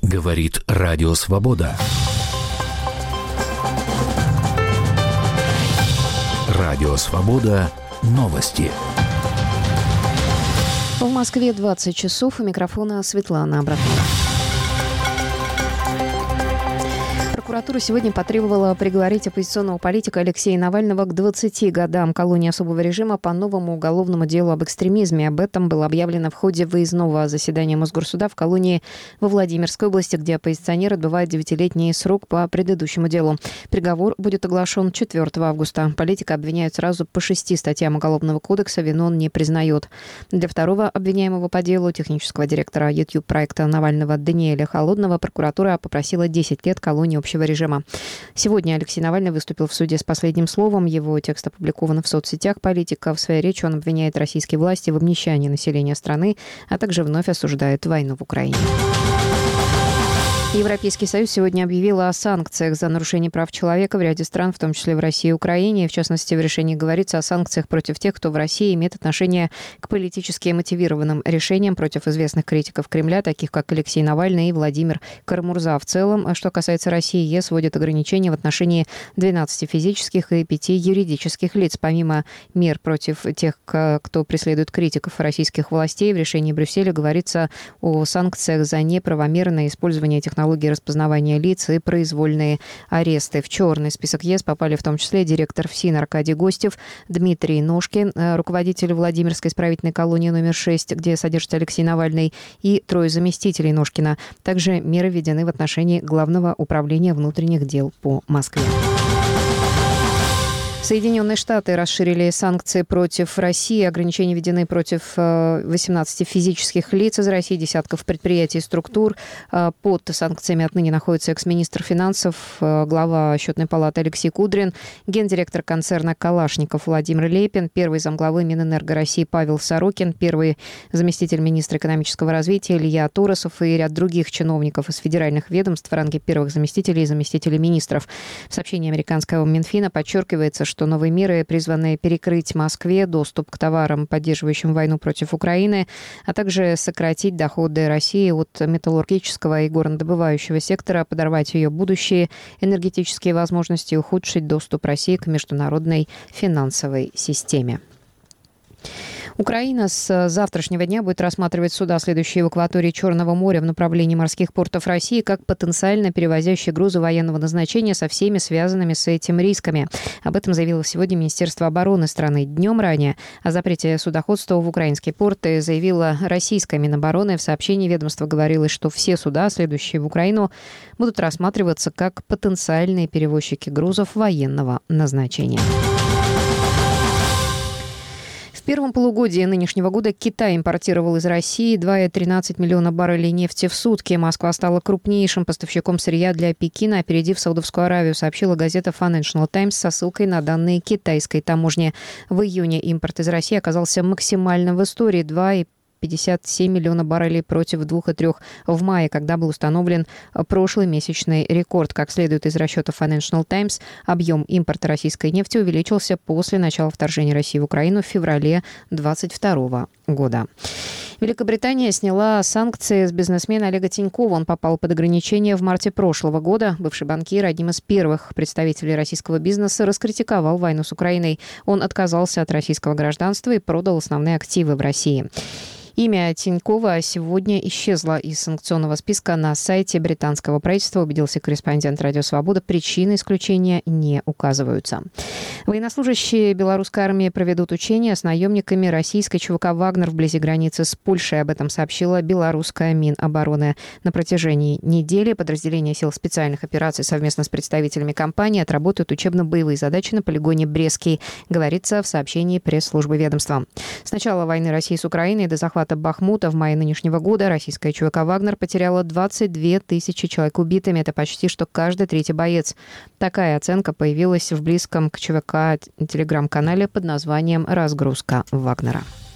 Говорит Радио Свобода. Радио Свобода. Новости. В Москве 20 часов. У микрофона Светлана Абракова. Прокуратура сегодня потребовала приговорить оппозиционного политика Алексея Навального к 20 годам колонии особого режима по новому уголовному делу об экстремизме. Об этом было объявлено в ходе выездного заседания Мосгорсуда в колонии во Владимирской области, где оппозиционер отбывает 9-летний срок по предыдущему делу. Приговор будет оглашен 4 августа. Политика обвиняют сразу по 6 статьям Уголовного кодекса, вину он не признает. Для второго обвиняемого по делу, технического директора YouTube-проекта Навального Даниэля Холодного, прокуратура попросила 10 лет колонии общего режима. Сегодня Алексей Навальный выступил в суде с последним словом. Его текст опубликован в соцсетях политика. В своей речи он обвиняет российские власти в обнищании населения страны, а также вновь осуждает войну в Украине. Европейский Союз сегодня объявил о санкциях за нарушение прав человека в ряде стран, в том числе в России и Украине. В частности, в решении говорится о санкциях против тех, кто в России имеет отношение к политически мотивированным решениям против известных критиков Кремля, таких как Алексей Навальный и Владимир Кара-Мурза. В целом, что касается России, ЕС вводит ограничения в отношении 12 физических и 5 юридических лиц. Помимо мер против тех, кто преследует критиков российских властей, в решении Брюсселя говорится о санкциях за неправомерное использование технологий распознавания лиц и произвольные аресты. В черный список ЕС попали в том числе директор ФСИН Аркадий Гостев, Дмитрий Ножкин, руководитель Владимирской исправительной колонии номер 6, где содержится Алексей Навальный, и 3 заместителей Ножкина. Также меры введены в отношении Главного управления внутренних дел по Москве. Соединенные Штаты расширили санкции против России. Ограничения введены против 18 физических лиц из России, десятков предприятий и структур. Под санкциями отныне находится экс-министр финансов, глава Счетной палаты Алексей Кудрин, гендиректор концерна «Калашников» Владимир Лепин, первый замглавы Минэнерго России Павел Сорокин, первый заместитель министра экономического развития Илья Торосов и ряд других чиновников из федеральных ведомств в ранге первых заместителей и заместителей министров. В сообщении американского Минфина подчеркивается, что новые меры призваны перекрыть Москве доступ к товарам, поддерживающим войну против Украины, а также сократить доходы России от металлургического и горнодобывающего сектора, подорвать ее будущие энергетические возможности и ухудшить доступ России к международной финансовой системе. Украина с завтрашнего дня будет рассматривать суда, следующие в акватории Черного моря в направлении морских портов России, как потенциально перевозящие грузы военного назначения со всеми связанными с этим рисками. Об этом заявило сегодня Министерство обороны страны. Днем ранее о запрете судоходства в украинские порты заявила российская Минобороны. В сообщении ведомства говорилось, что все суда, следующие в Украину, будут рассматриваться как потенциальные перевозчики грузов военного назначения. В первом полугодии нынешнего года Китай импортировал из России 2,13 миллиона баррелей нефти в сутки. Москва стала крупнейшим поставщиком сырья для Пекина, опередив Саудовскую Аравию, сообщила газета Financial Times со ссылкой на данные китайской таможни. В июне импорт из России оказался максимальным в истории – 2,57 миллиона баррелей против 2,3 в мае, когда был установлен прошлый месячный рекорд. Как следует из расчетов Financial Times, объем импорта российской нефти увеличился после начала вторжения России в Украину в феврале 2022 года. Великобритания сняла санкции с бизнесмена Олега Тинькова. Он попал под ограничения в марте прошлого года. Бывший банкир, одним из первых представителей российского бизнеса, раскритиковал войну с Украиной. Он отказался от российского гражданства и продал основные активы в России. Имя Тинькова сегодня исчезло из санкционного списка на сайте британского правительства, убедился корреспондент «Радио Свобода». Причины исключения не указываются. Военнослужащие белорусской армии проведут учения с наемниками российской ЧВК «Вагнер» вблизи границы с Польшей. Об этом сообщила белорусская Минобороны. На протяжении недели подразделения сил специальных операций совместно с представителями компании отработают учебно-боевые задачи на полигоне Брестский, говорится в сообщении пресс-службы ведомства. С начала войны России с Украиной до захвата Бахмута в мае нынешнего года российская ЧВК «Вагнер» потеряла 22 тысячи человек убитыми. Это почти что каждый третий боец. Такая оценка появилась в близком к ЧВК телеграм-канале под названием «Разгрузка Вагнера».